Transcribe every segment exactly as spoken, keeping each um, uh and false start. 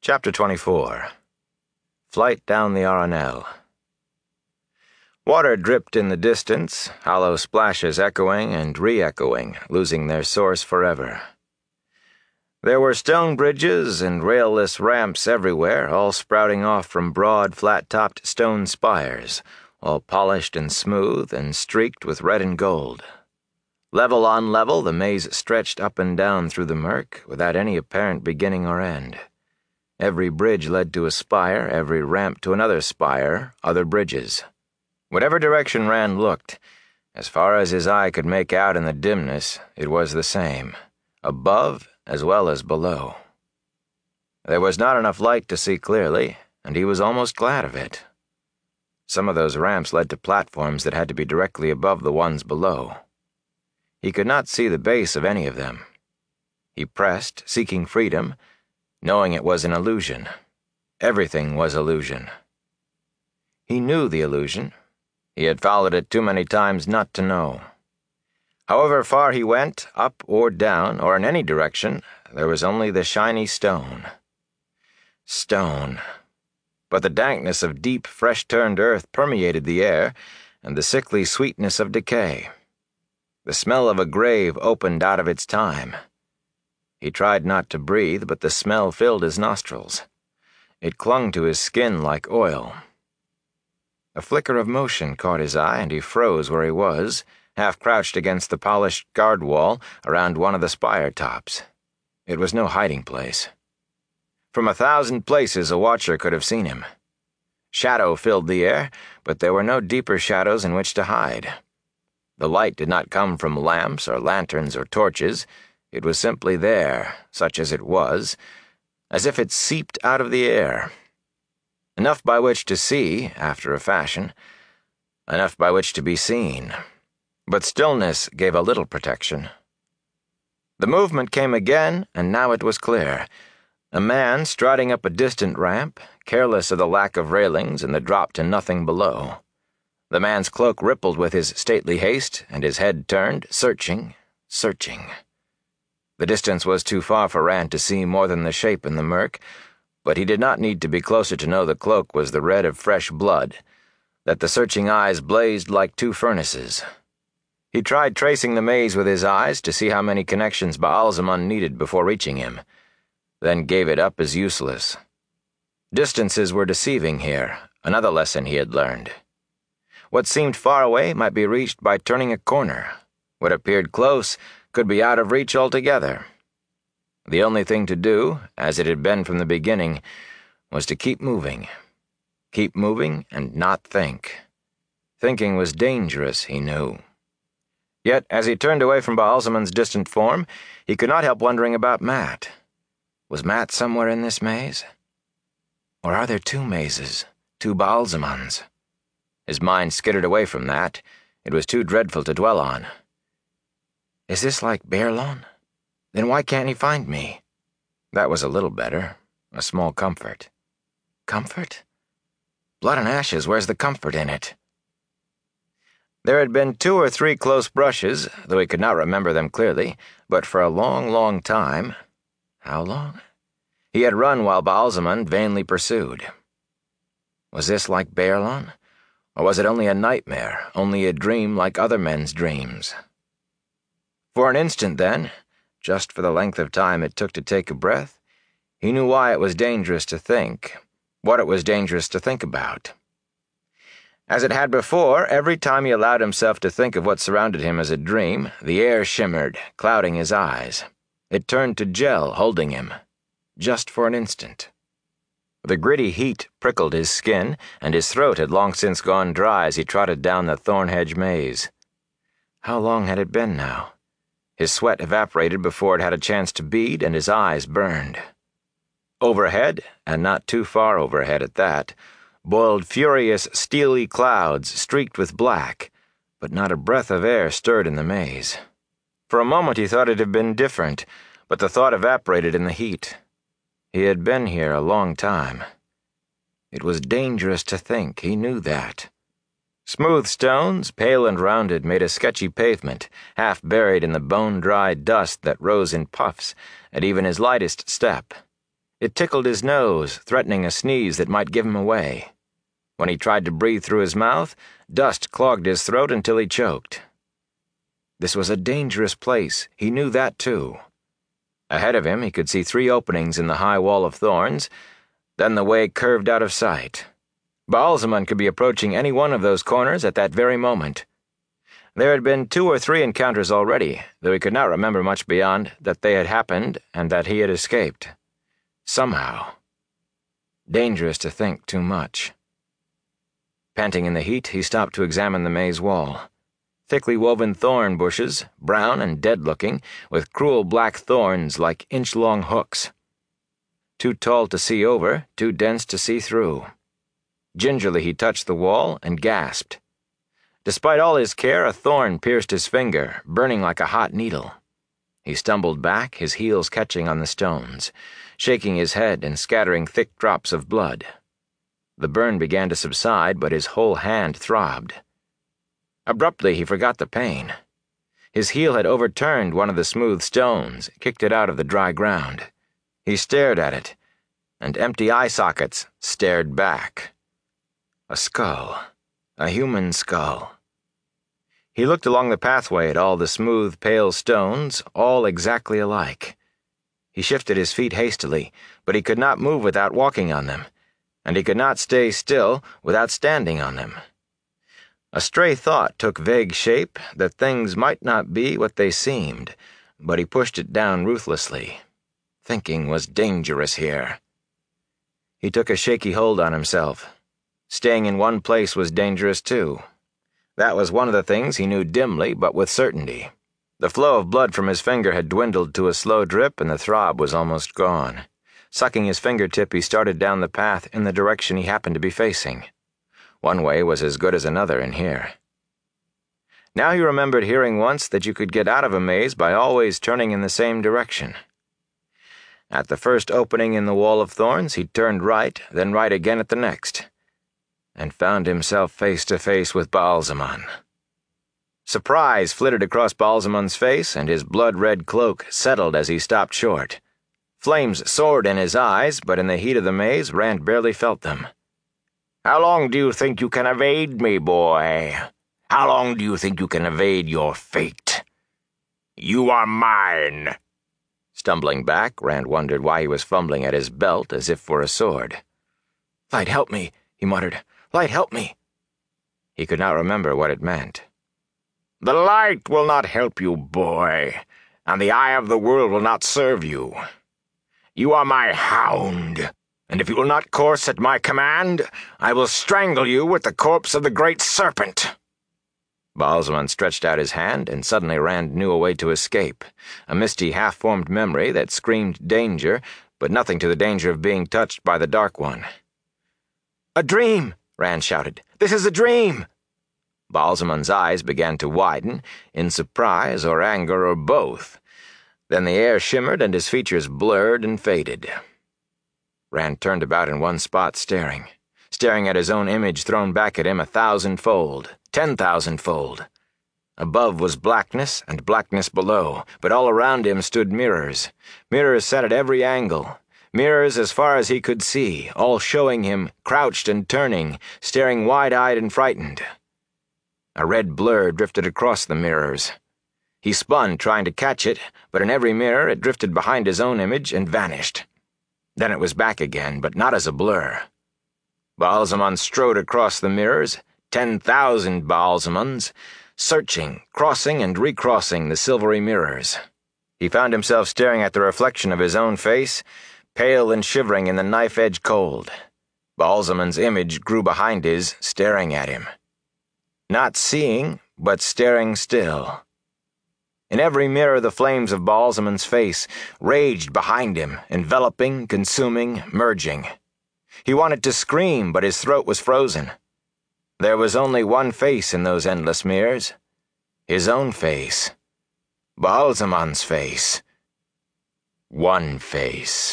Chapter twenty-four. Flight down the Arenelle. Water dripped in the distance, hollow splashes echoing and re-echoing, losing their source forever. There were stone bridges and railless ramps everywhere, all sprouting off from broad, flat-topped stone spires, all polished and smooth and streaked with red and gold. Level on level, the maze stretched up and down through the murk, without any apparent beginning or end. Every bridge led to a spire, every ramp to another spire, other bridges. Whatever direction Rand looked, as far as his eye could make out in the dimness, it was the same, above as well as below. There was not enough light to see clearly, and he was almost glad of it. Some of those ramps led to platforms that had to be directly above the ones below. He could not see the base of any of them. He pressed, seeking freedom, knowing it was an illusion. Everything was illusion. He knew the illusion. He had followed it too many times not to know. However far he went, up or down, or in any direction, there was only the shiny stone. Stone. But the dankness of deep, fresh-turned earth permeated the air, and the sickly sweetness of decay. The smell of a grave opened out of its time. He tried not to breathe, but the smell filled his nostrils. It clung to his skin like oil. A flicker of motion caught his eye, and he froze where he was, half crouched against the polished guard wall around one of the spire tops. It was no hiding place. From a thousand places a watcher could have seen him. Shadow filled the air, but there were no deeper shadows in which to hide. The light did not come from lamps or lanterns or torches. It was simply there, such as it was, as if it seeped out of the air. Enough by which to see, after a fashion, enough by which to be seen. But stillness gave a little protection. The movement came again, and now it was clear. A man striding up a distant ramp, careless of the lack of railings and the drop to nothing below. The man's cloak rippled with his stately haste, and his head turned, searching, searching. The distance was too far for Rand to see more than the shape in the murk, but he did not need to be closer to know the cloak was the red of fresh blood, that the searching eyes blazed like two furnaces. He tried tracing the maze with his eyes to see how many connections Baalzamon needed before reaching him, then gave it up as useless. Distances were deceiving here, another lesson he had learned. What seemed far away might be reached by turning a corner. What appeared close could be out of reach altogether. The only thing to do, as it had been from the beginning, was to keep moving. Keep moving and not think. Thinking was dangerous, he knew. Yet, as he turned away from Baalzamon's distant form, he could not help wondering about Matt. Was Matt somewhere in this maze? Or are there two mazes, two Baalzamons? His mind skittered away from that. It was too dreadful to dwell on. Is this like Baerlon? Then why can't he find me? That was a little better, a small comfort. Comfort? Blood and ashes, where's the comfort in it? There had been two or three close brushes, though he could not remember them clearly, but for a long, long time. How long? He had run while Baalzamon vainly pursued. Was this like Baerlon? Or was it only a nightmare, only a dream like other men's dreams? For an instant, then, just for the length of time it took to take a breath, he knew why it was dangerous to think, what it was dangerous to think about. As it had before, every time he allowed himself to think of what surrounded him as a dream, the air shimmered, clouding his eyes. It turned to gel, holding him, just for an instant. The gritty heat prickled his skin, and his throat had long since gone dry as he trotted down the thorn hedge maze. How long had it been now? His sweat evaporated before it had a chance to bead, and his eyes burned. Overhead, and not too far overhead at that, boiled furious, steely clouds streaked with black, but not a breath of air stirred in the maze. For a moment he thought it had been different, but the thought evaporated in the heat. He had been here a long time. It was dangerous to think, he knew that. Smooth stones, pale and rounded, made a sketchy pavement, half buried in the bone-dry dust that rose in puffs at even his lightest step. It tickled his nose, threatening a sneeze that might give him away. When he tried to breathe through his mouth, dust clogged his throat until he choked. This was a dangerous place. He knew that too. Ahead of him, he could see three openings in the high wall of thorns. Then the way curved out of sight. Baalzamon could be approaching any one of those corners at that very moment. There had been two or three encounters already, though he could not remember much beyond that they had happened and that he had escaped. Somehow. Dangerous to think too much. Panting in the heat, he stopped to examine the maze wall. Thickly woven thorn bushes, brown and dead-looking, with cruel black thorns like inch-long hooks. Too tall to see over, too dense to see through. Gingerly he touched the wall and gasped. Despite all his care, a thorn pierced his finger, burning like a hot needle. He stumbled back, his heels catching on the stones, shaking his head and scattering thick drops of blood. The burn began to subside, but his whole hand throbbed. Abruptly, he forgot the pain. His heel had overturned one of the smooth stones, kicked it out of the dry ground. He stared at it, and empty eye sockets stared back. A skull. A human skull. He looked along the pathway at all the smooth, pale stones, all exactly alike. He shifted his feet hastily, but he could not move without walking on them, and he could not stay still without standing on them. A stray thought took vague shape that things might not be what they seemed, but he pushed it down ruthlessly. Thinking was dangerous here. He took a shaky hold on himself. Staying in one place was dangerous too. That was one of the things he knew dimly but with certainty. The flow of blood from his finger had dwindled to a slow drip and the throb was almost gone. Sucking his fingertip, he started down the path in the direction he happened to be facing. One way was as good as another in here. Now he remembered hearing once that you could get out of a maze by always turning in the same direction. At the first opening in the wall of thorns, he turned right, then right again at the next, and found himself face to face with Baalzamon. Surprise flitted across Baalzamon's face, and his blood-red cloak settled as he stopped short. Flames soared in his eyes, but in the heat of the maze, Rand barely felt them. "How long do you think you can evade me, boy? How long do you think you can evade your fate? You are mine." Stumbling back, Rand wondered why he was fumbling at his belt as if for a sword. "Light, help me," he muttered. "Light, help me." He could not remember what it meant. "The light will not help you, boy, and the eye of the world will not serve you. You are my hound, and if you will not course at my command, I will strangle you with the corpse of the great serpent." Baalzamon stretched out his hand, and suddenly Rand knew a way to escape, a misty half-formed memory that screamed danger, but nothing to the danger of being touched by the Dark One. "A dream!" Rand shouted. "This is a dream!" Baalzamon's eyes began to widen, in surprise or anger or both. Then the air shimmered and his features blurred and faded. Rand turned about in one spot, staring, staring at his own image thrown back at him a thousandfold, ten thousandfold. Above was blackness and blackness below, but all around him stood mirrors, mirrors set at every angle, mirrors as far as he could see, all showing him, crouched and turning, staring wide-eyed and frightened. A red blur drifted across the mirrors. He spun, trying to catch it, but in every mirror it drifted behind his own image and vanished. Then it was back again, but not as a blur. Baalzamon strode across the mirrors, ten thousand Baalzamons, searching, crossing and recrossing the silvery mirrors. He found himself staring at the reflection of his own face, pale and shivering in the knife-edge cold. Baalzamon's image grew behind his, staring at him. Not seeing, but staring still. In every mirror the flames of Baalzamon's face raged behind him, enveloping, consuming, merging. He wanted to scream, but his throat was frozen. There was only one face in those endless mirrors. His own face. Baalzamon's face. One face.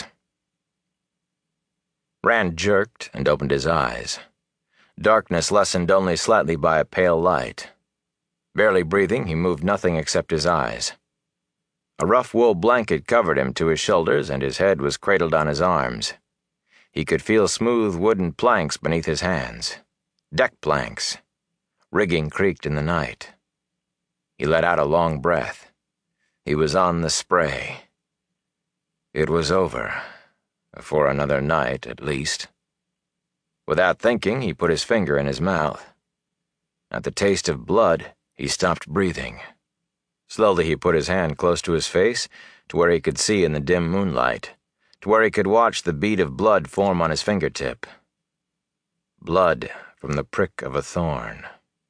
Rand jerked and opened his eyes. Darkness lessened only slightly by a pale light. Barely breathing, he moved nothing except his eyes. A rough wool blanket covered him to his shoulders, and his head was cradled on his arms. He could feel smooth wooden planks beneath his hands. Deck planks. Rigging creaked in the night. He let out a long breath. He was on the spray. It was over. For another night, at least. Without thinking, he put his finger in his mouth. At the taste of blood, he stopped breathing. Slowly he put his hand close to his face, to where he could see in the dim moonlight, to where he could watch the bead of blood form on his fingertip. Blood from the prick of a thorn.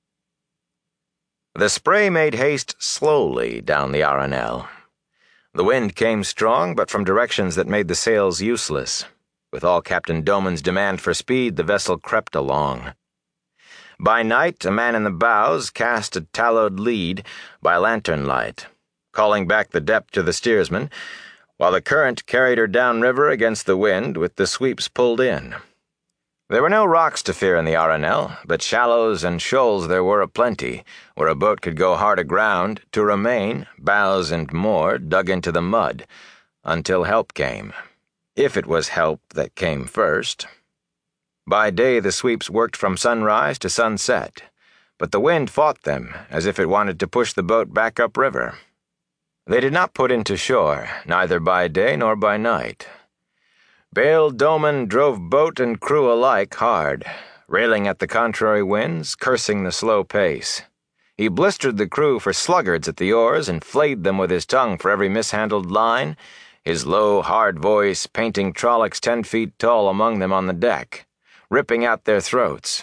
The spray made haste slowly down the Arenelle. The wind came strong, but from directions that made the sails useless. With all Captain Doman's demand for speed, the vessel crept along. By night, a man in the bows cast a tallowed lead by lantern light, calling back the depth to the steersman, while the current carried her downriver against the wind with the sweeps pulled in. There were no rocks to fear in the Arenelle, but shallows and shoals there were aplenty, where a boat could go hard aground to remain, bows and more, dug into the mud, until help came. If it was help that came first. By day the sweeps worked from sunrise to sunset, but the wind fought them as if it wanted to push the boat back upriver. They did not put into shore, neither by day nor by night. Bayle Doman drove boat and crew alike hard, railing at the contrary winds, cursing the slow pace. He blistered the crew for sluggards at the oars and flayed them with his tongue for every mishandled line, his low, hard voice painting Trollocs ten feet tall among them on the deck, ripping out their throats.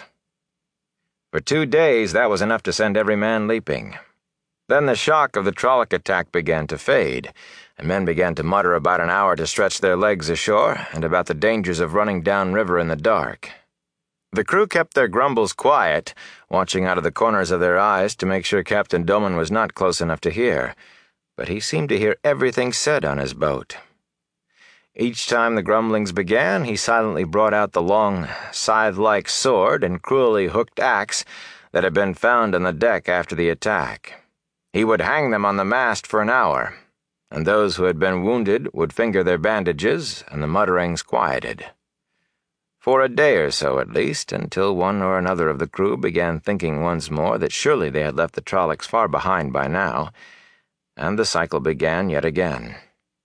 For two days that was enough to send every man leaping. Then the shock of the Trolloc attack began to fade, and men began to mutter about an hour to stretch their legs ashore, and about the dangers of running downriver in the dark. The crew kept their grumbles quiet, watching out of the corners of their eyes to make sure Captain Doman was not close enough to hear, but he seemed to hear everything said on his boat. Each time the grumblings began, he silently brought out the long, scythe-like sword and cruelly hooked axe that had been found on the deck after the attack. He would hang them on the mast for an hour, and those who had been wounded would finger their bandages, and the mutterings quieted. For a day or so at least, until one or another of the crew began thinking once more that surely they had left the Trollocs far behind by now, and the cycle began yet again.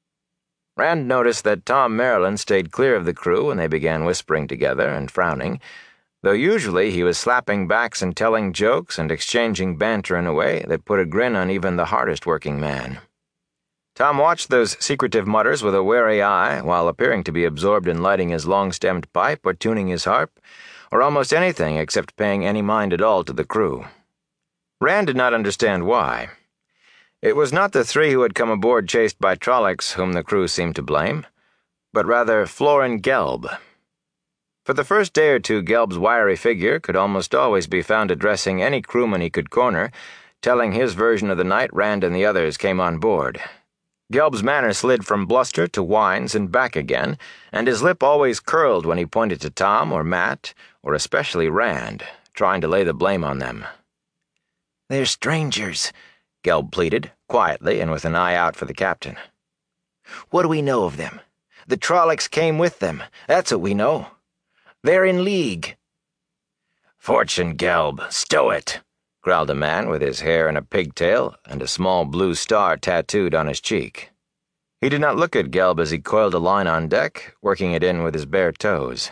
Rand noticed that Tom Maryland stayed clear of the crew when they began whispering together and frowning, though usually he was slapping backs and telling jokes and exchanging banter in a way that put a grin on even the hardest-working man. Tom watched those secretive mutters with a wary eye while appearing to be absorbed in lighting his long-stemmed pipe or tuning his harp, or almost anything except paying any mind at all to the crew. Rand did not understand why. It was not the three who had come aboard chased by Trollocs whom the crew seemed to blame, but rather Florin Gelb. For the first day or two Gelb's wiry figure could almost always be found addressing any crewman he could corner, telling his version of the night Rand and the others came on board. Gelb's manner slid from bluster to whines and back again, and his lip always curled when he pointed to Tom or Matt, or especially Rand, trying to lay the blame on them. "They're strangers," Gelb pleaded, quietly and with an eye out for the captain. "What do we know of them? The Trollocs came with them, that's what we know. They're in league." "Fortune, Gelb, stow it," growled a man with his hair in a pigtail and a small blue star tattooed on his cheek. He did not look at Gelb as he coiled a line on deck, working it in with his bare toes.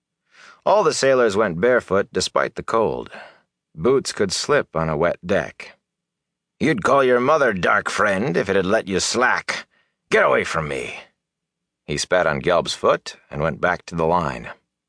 All the sailors went barefoot despite the cold. Boots could slip on a wet deck. "You'd call your mother, dark friend, if it had let you slack. Get away from me." He spat on Gelb's foot and went back to the line.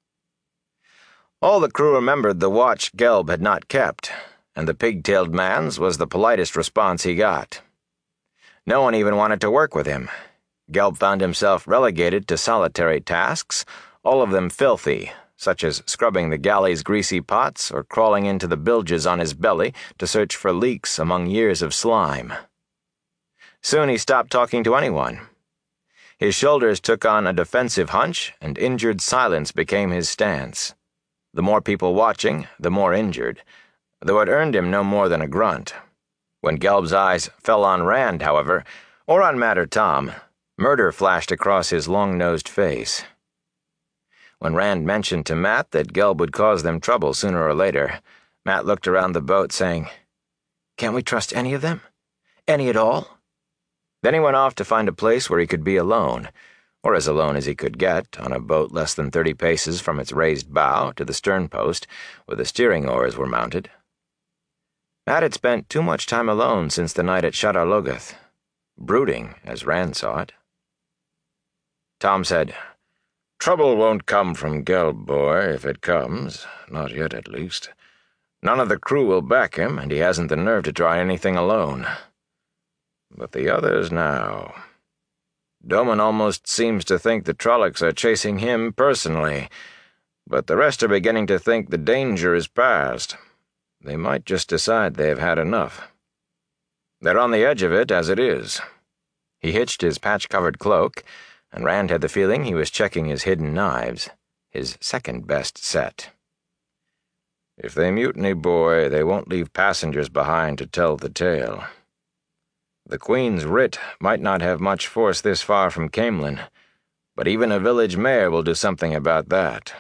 All the crew remembered the watch Gelb had not kept, and the pig-tailed man's was the politest response he got. No one even wanted to work with him. Gelb found himself relegated to solitary tasks, all of them filthy, such as scrubbing the galley's greasy pots or crawling into the bilges on his belly to search for leaks among years of slime. Soon he stopped talking to anyone. His shoulders took on a defensive hunch, and injured silence became his stance. The more people watching, the more injured, though it earned him no more than a grunt. When Gelb's eyes fell on Rand, however, Or on Matt or Tom, murder flashed across his long-nosed face. When Rand mentioned to Matt that Gelb would cause them trouble sooner or later, Matt looked around the boat saying, "Can't we trust any of them? Any at all?" Then he went off to find a place where he could be alone, or as alone as he could get, on a boat less than thirty paces from its raised bow to the stern post where the steering oars were mounted. Matt had spent too much time alone since the night at Shadar Logoth, brooding, as Rand saw it. Tom said, "Trouble won't come from Gelb, boy, if it comes. Not yet, at least. None of the crew will back him, and he hasn't the nerve to try anything alone. But the others now. Doman almost seems to think the Trollocs are chasing him personally, but the rest are beginning to think the danger is past. They might just decide they've had enough. They're on the edge of it as it is." He hitched his patch-covered cloak, and Rand had the feeling he was checking his hidden knives, his second-best set. "If they mutiny, boy, they won't leave passengers behind to tell the tale. The Queen's writ might not have much force this far from Caemlyn, but even a village mayor will do something about that."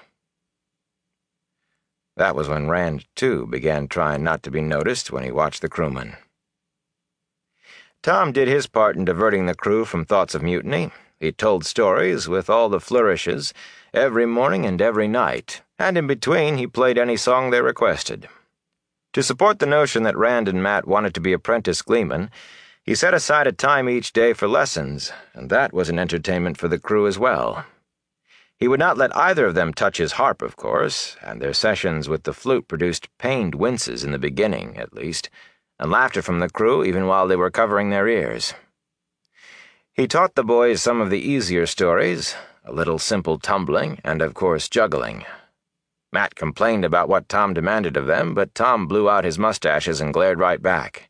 That was when Rand, too, began trying not to be noticed when he watched the crewmen. Tom did his part in diverting the crew from thoughts of mutiny. He told stories, with all the flourishes, every morning and every night, and in between he played any song they requested. To support the notion that Rand and Matt wanted to be apprentice gleemen, he set aside a time each day for lessons, and that was an entertainment for the crew as well. He would not let either of them touch his harp, of course, and their sessions with the flute produced pained winces in the beginning, at least, and laughter from the crew even while they were covering their ears. He taught the boys some of the easier stories, a little simple tumbling, and of course juggling. Matt complained about what Tom demanded of them, but Tom blew out his mustaches and glared right back.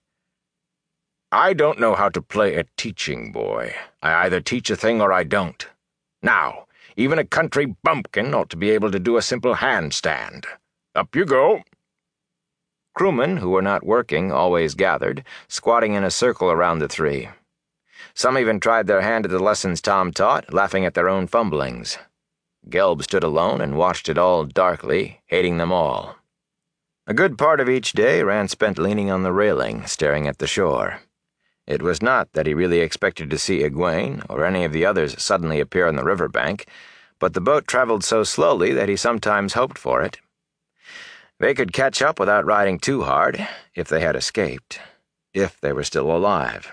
"I don't know how to play at teaching, boy. I either teach a thing or I don't. Now, even a country bumpkin ought to be able to do a simple handstand. Up you go." Crewmen who were not working always gathered, squatting in a circle around the three. Some even tried their hand at the lessons Tom taught, laughing at their own fumblings. Gelb stood alone and watched it all darkly, hating them all. A good part of each day Rand spent leaning on the railing, staring at the shore. It was not that he really expected to see Egwene or any of the others suddenly appear on the river bank, but the boat traveled so slowly that he sometimes hoped for it. They could catch up without riding too hard, if they had escaped, if they were still alive.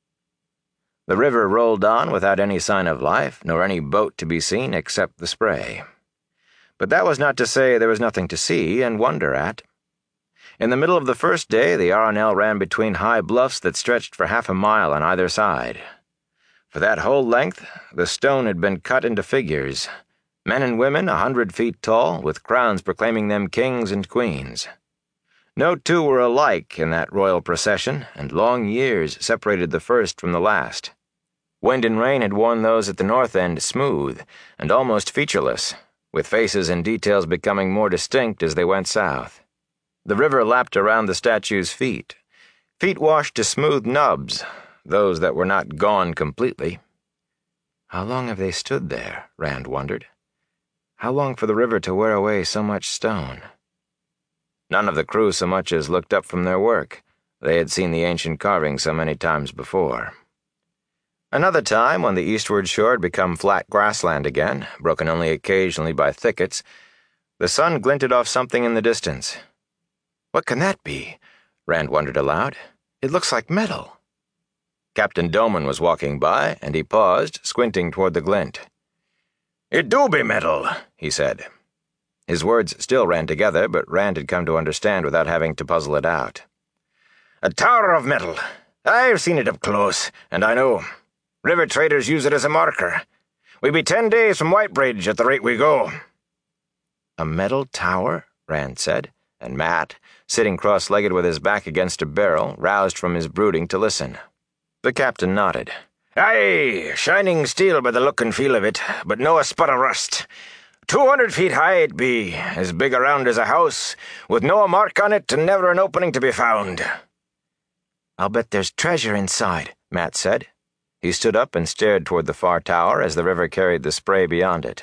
The river rolled on without any sign of life, nor any boat to be seen except the spray. But that was not to say there was nothing to see and wonder at. In the middle of the first day, the Arenelle ran between high bluffs that stretched for half a mile on either side. For that whole length, the stone had been cut into figures, men and women a hundred feet tall, with crowns proclaiming them kings and queens. No two were alike in that royal procession, and long years separated the first from the last. Wind and rain had worn those at the north end smooth and almost featureless, with faces and details becoming more distinct as they went south. The river lapped around the statues' feet, feet washed to smooth nubs, those that were not gone completely. How long have they stood there, Rand wondered. How long for the river to wear away so much stone? None of the crew so much as looked up from their work. They had seen the ancient carving so many times before. Another time, when the eastward shore had become flat grassland again, broken only occasionally by thickets, the sun glinted off something in the distance. What can that be? Rand wondered aloud. It looks like metal. Captain Doman was walking by, and he paused, squinting toward the glint. "It do be metal," he said. His words still ran together, but Rand had come to understand without having to puzzle it out. "A tower of metal. I've seen it up close, and I know. River traders use it as a marker. We be ten days from Whitebridge at the rate we go." "A metal tower?" Rand said, and Matt, sitting cross-legged with his back against a barrel, roused from his brooding to listen. The captain nodded. "Aye, shining steel by the look and feel of it, but no a spot of rust. Two hundred feet high it be, as big around as a house, with no a mark on it and never an opening to be found." "I'll bet there's treasure inside," Matt said. He stood up and stared toward the far tower as the river carried the spray beyond it.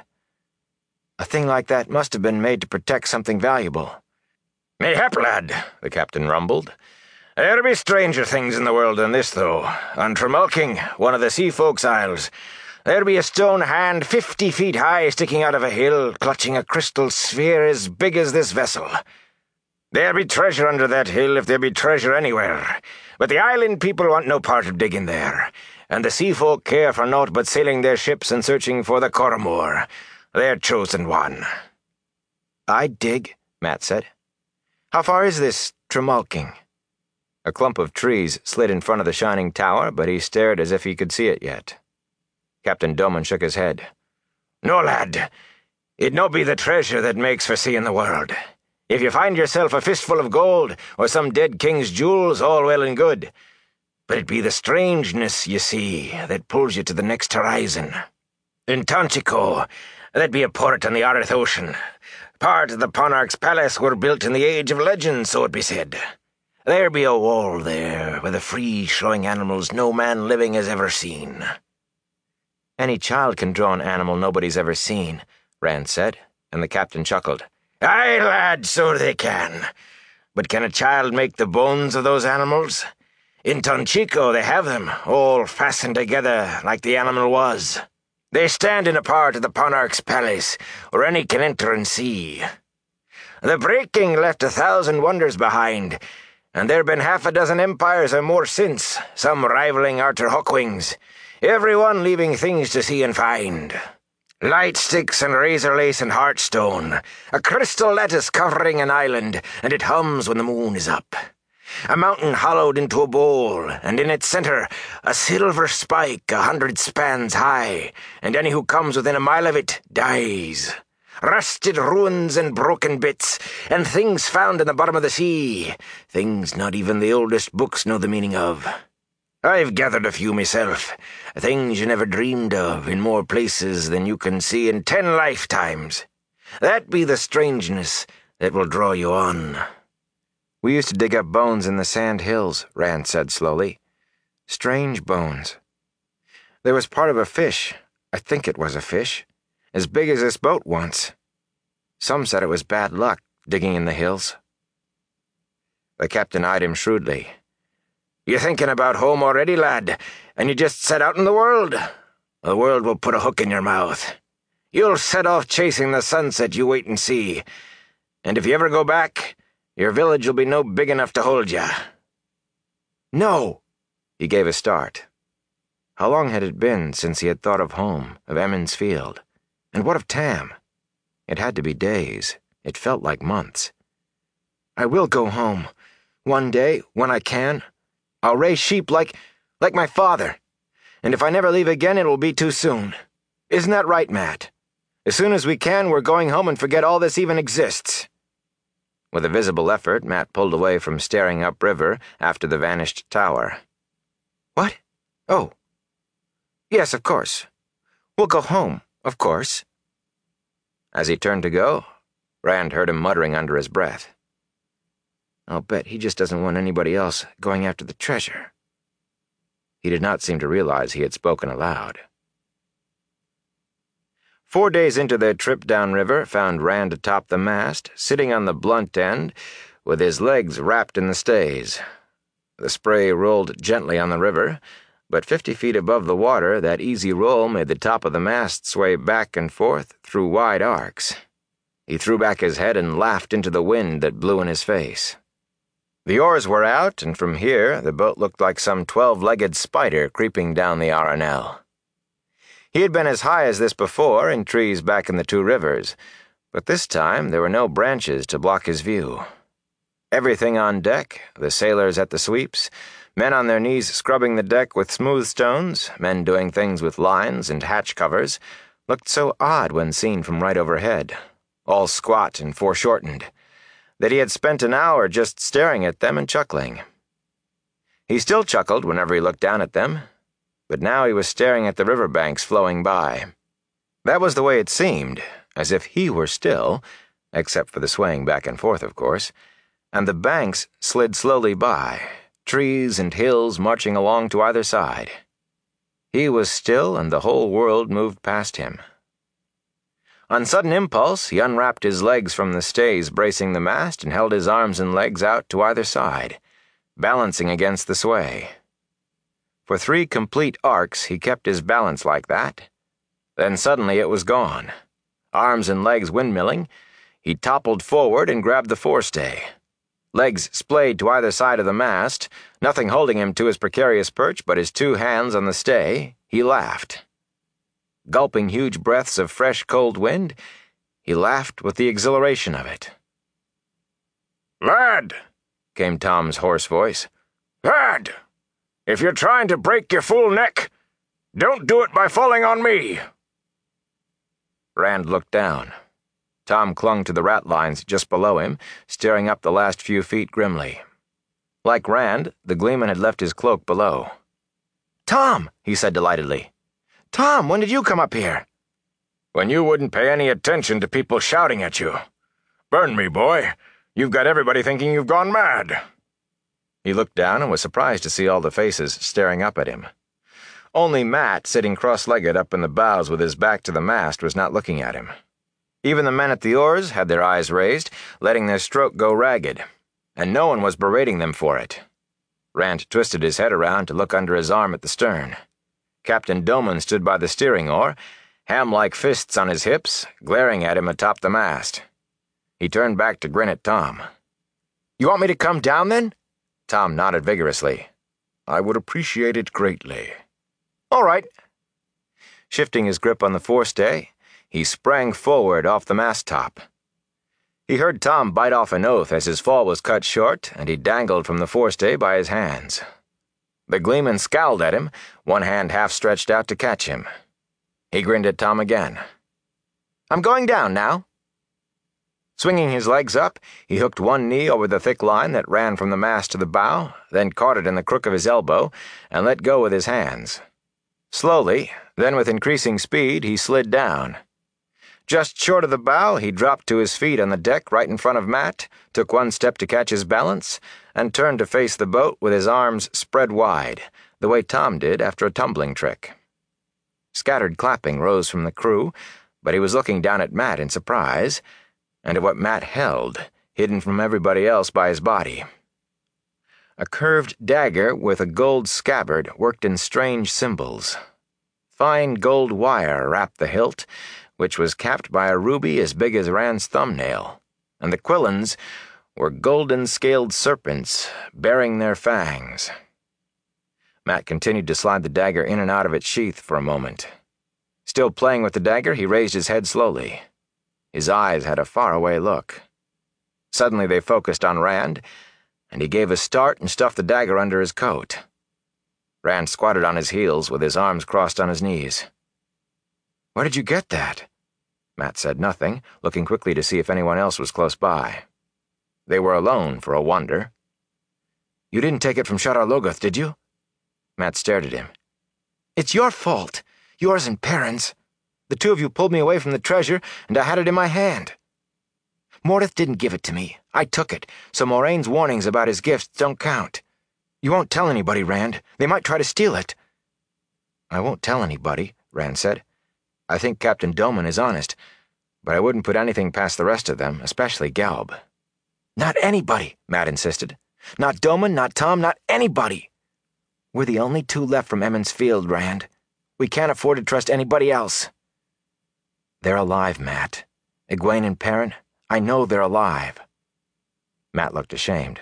"A thing like that must have been made to protect something valuable." "Mayhap, lad," the captain rumbled. "There be stranger things in the world than this, though. On Tremalking, one of the sea folks' isles, there be a stone hand fifty feet high sticking out of a hill, clutching a crystal sphere as big as this vessel. There be treasure under that hill if there be treasure anywhere, but the island people want no part of digging there, and the sea folk care for naught but sailing their ships and searching for the Corrimor, their chosen one." "I'd dig," Matt said. "How far is this Tremalking?" A clump of trees slid in front of the shining tower, but he stared as if he could see it yet. Captain Doman shook his head. "No, lad. It no be the treasure that makes for seeing the world. If you find yourself a fistful of gold, or some dead king's jewels, all well and good. But it be the strangeness, you see, that pulls you to the next horizon. In Tonchico, that be a port on the Arth Ocean. Part of the Ponarch's palace were built in the age of legend, so it be said. There be a wall there, with a frieze showing animals no man living has ever seen." "Any child can draw an animal nobody's ever seen," Rand said, and the captain chuckled. "Aye, lad, so they can. But can a child make the bones of those animals? In Tonchico they have them, all fastened together like the animal was. They stand in a part of the Ponarch's palace, where any can enter and see. The breaking left a thousand wonders behind, and there been half a dozen empires or more since, some rivaling Arthur Hawkwing's, every one leaving things to see and find. Light sticks and razor lace and heartstone, a crystal lattice covering an island, and it hums when the moon is up. A mountain hollowed into a bowl, and in its center a silver spike a hundred spans high, and any who comes within a mile of it dies. Rusted ruins and broken bits, and things found in the bottom of the sea, things not even the oldest books know the meaning of. I've gathered a few myself, things you never dreamed of in more places than you can see in ten lifetimes. That be the strangeness that will draw you on." "We used to dig up bones in the sand hills," Rand said slowly. "Strange bones. There was part of a fish, I think it was a fish, as big as this boat once. Some said it was bad luck, digging in the hills." The captain eyed him shrewdly. "You thinking about home already, lad, and you just set out in the world? The world will put a hook in your mouth. You'll set off chasing the sunset, you wait and see. And if you ever go back, your village will be no big enough to hold you." "No!" He gave a start. How long had it been since he had thought of home, of Emmons Field? And what of Tam? It had to be days. It felt like months. "I will go home. One day, when I can. I'll raise sheep like, like my father. And if I never leave again, it will be too soon. Isn't that right, Matt? As soon as we can, we're going home and forget all this even exists." With a visible effort, Matt pulled away from staring upriver after the vanished tower. "What? Oh. Yes, of course. We'll go home, of course." As he turned to go, Rand heard him muttering under his breath. "I'll bet he just doesn't want anybody else going after the treasure." He did not seem to realize he had spoken aloud. Four days into their trip downriver found Rand atop the mast, sitting on the blunt end, with his legs wrapped in the stays. The spray rolled gently on the river, but fifty feet above the water that easy roll made the top of the mast sway back and forth through wide arcs. He threw back his head and laughed into the wind that blew in his face. The oars were out, and from here the boat looked like some twelve-legged spider creeping down the Arenelle. He had been as high as this before in trees back in the Two Rivers, but this time there were no branches to block his view. Everything on deck, the sailors at the sweeps, men on their knees scrubbing the deck with smooth stones, men doing things with lines and hatch covers, looked so odd when seen from right overhead, all squat and foreshortened, that he had spent an hour just staring at them and chuckling. He still chuckled whenever he looked down at them, but now he was staring at the river banks flowing by. That was the way it seemed, as if he were still, except for the swaying back and forth, of course, and the banks slid slowly by, trees and hills marching along to either side. He was still, and the whole world moved past him. On sudden impulse, he unwrapped his legs from the stays bracing the mast and held his arms and legs out to either side, balancing against the sway. For three complete arcs, he kept his balance like that. Then suddenly it was gone. Arms and legs windmilling, he toppled forward and grabbed the forestay. Legs splayed to either side of the mast, nothing holding him to his precarious perch but his two hands on the stay, he laughed. Gulping huge breaths of fresh, cold wind, he laughed with the exhilaration of it. "Lad," came Tom's hoarse voice. "Lad, if you're trying to break your fool neck, don't do it by falling on me." Rand looked down. Tom clung to the ratlines just below him, staring up the last few feet grimly. Like Rand, the gleeman had left his cloak below. "Tom," he said delightedly. "Tom, when did you come up here?" "When you wouldn't pay any attention to people shouting at you. Burn me, boy. You've got everybody thinking you've gone mad." He looked down and was surprised to see all the faces staring up at him. Only Matt, sitting cross-legged up in the bows with his back to the mast, was not looking at him. Even the men at the oars had their eyes raised, letting their stroke go ragged, and no one was berating them for it. Rand twisted his head around to look under his arm at the stern. Captain Doman stood by the steering oar, ham-like fists on his hips, glaring at him atop the mast. He turned back to grin at Tom. "You want me to come down, then?" Tom nodded vigorously. "I would appreciate it greatly." "All right." Shifting his grip on the forestay, he sprang forward off the mast top. He heard Tom bite off an oath as his fall was cut short, and he dangled from the forestay by his hands. The gleeman scowled at him, one hand half stretched out to catch him. He grinned at Tom again. "I'm going down now." Swinging his legs up, he hooked one knee over the thick line that ran from the mast to the bow, then caught it in the crook of his elbow, and let go with his hands. Slowly, then with increasing speed, he slid down. Just short of the bow, he dropped to his feet on the deck right in front of Matt, took one step to catch his balance, and turned to face the boat with his arms spread wide, the way Tom did after a tumbling trick. Scattered clapping rose from the crew, but he was looking down at Matt in surprise, and at what Matt held, hidden from everybody else by his body. A curved dagger with a gold scabbard worked in strange symbols. Fine gold wire wrapped the hilt, which was capped by a ruby as big as Rand's thumbnail, and the quillons were golden-scaled serpents bearing their fangs. Matt continued to slide the dagger in and out of its sheath for a moment. Still playing with the dagger, he raised his head slowly. His eyes had a faraway look. Suddenly they focused on Rand, and he gave a start and stuffed the dagger under his coat. Rand squatted on his heels with his arms crossed on his knees. "Where did you get that?" Matt said nothing, looking quickly to see if anyone else was close by. They were alone, for a wonder. "You didn't take it from Shadar Logoth, did you?" Matt stared at him. "It's your fault. Yours and Perrin's. The two of you pulled me away from the treasure, and I had it in my hand. Mordeth didn't give it to me. I took it, so Moraine's warnings about his gifts don't count. You won't tell anybody, Rand. They might try to steal it." "I won't tell anybody," Rand said. "I think Captain Doman is honest, but I wouldn't put anything past the rest of them, especially Galb." "Not anybody," Matt insisted. "Not Doman, not Tom, not anybody. We're the only two left from Emond's Field, Rand. We can't afford to trust anybody else." "They're alive, Matt. Egwene and Perrin, I know they're alive." Matt looked ashamed.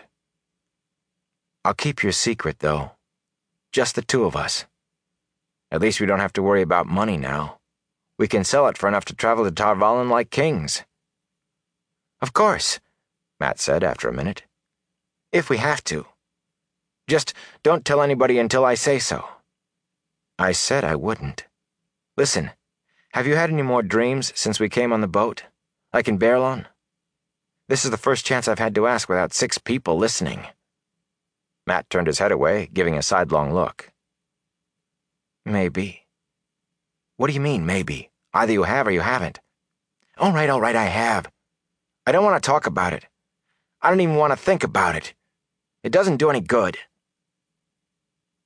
"I'll keep your secret, though. Just the two of us. At least we don't have to worry about money now. We can sell it for enough to travel to Tar Valon like kings." "Of course," Matt said after a minute. "If we have to. Just don't tell anybody until I say so." "I said I wouldn't. Listen, have you had any more dreams since we came on the boat? Like in Baerlon? This is the first chance I've had to ask without six people listening." Matt turned his head away, giving a sidelong look. "Maybe." "What do you mean, maybe? Either you have or you haven't." "All right, all right, I have. I don't want to talk about it. I don't even want to think about it. It doesn't do any good."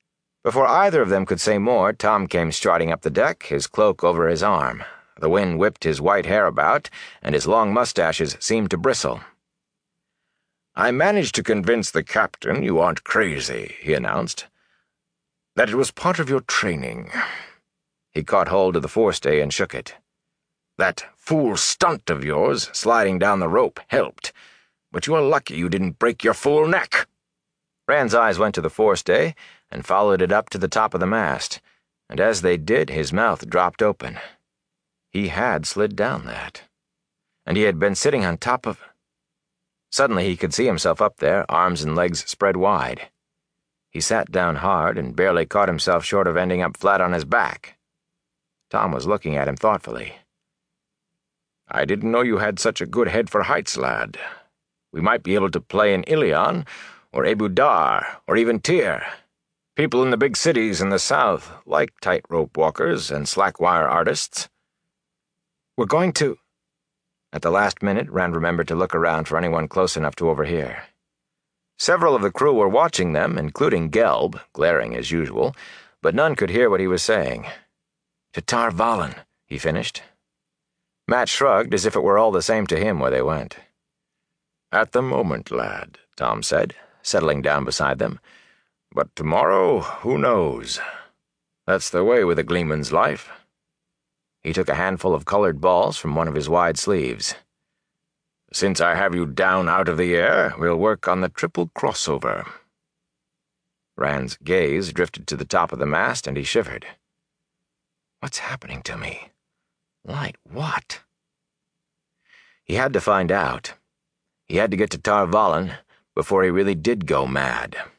Before either of them could say more, Tom came striding up the deck, his cloak over his arm. The wind whipped his white hair about, and his long mustaches seemed to bristle. "I managed to convince the captain you aren't crazy," he announced. "That it was part of your training." He caught hold of the forestay and shook it. "That fool stunt of yours, sliding down the rope, helped, but you are lucky you didn't break your fool neck." Rand's eyes went to the forestay and followed it up to the top of the mast, and as they did, his mouth dropped open. He had slid down that. And he had been sitting on top of... Suddenly he could see himself up there, arms and legs spread wide. He sat down hard and barely caught himself short of ending up flat on his back. Tom was looking at him thoughtfully. "I didn't know you had such a good head for heights, lad. We might be able to play in Ilion, or Abu Dar, or even Tyr. People in the big cities in the south like tightrope walkers and slack-wire artists." "We're going to..." At the last minute, Rand remembered to look around for anyone close enough to overhear. Several of the crew were watching them, including Gelb, glaring as usual, but none could hear what he was saying. "To Tar Valon," he finished. Matt shrugged as if it were all the same to him where they went. "At the moment, lad," Tom said, settling down beside them. "But tomorrow, who knows? That's the way with a gleeman's life." He took a handful of colored balls from one of his wide sleeves. "Since I have you down out of the air, we'll work on the triple crossover." Rand's gaze drifted to the top of the mast, and he shivered. What's happening to me? Like what? He had to find out. He had to get to Tar Valon before he really did go mad.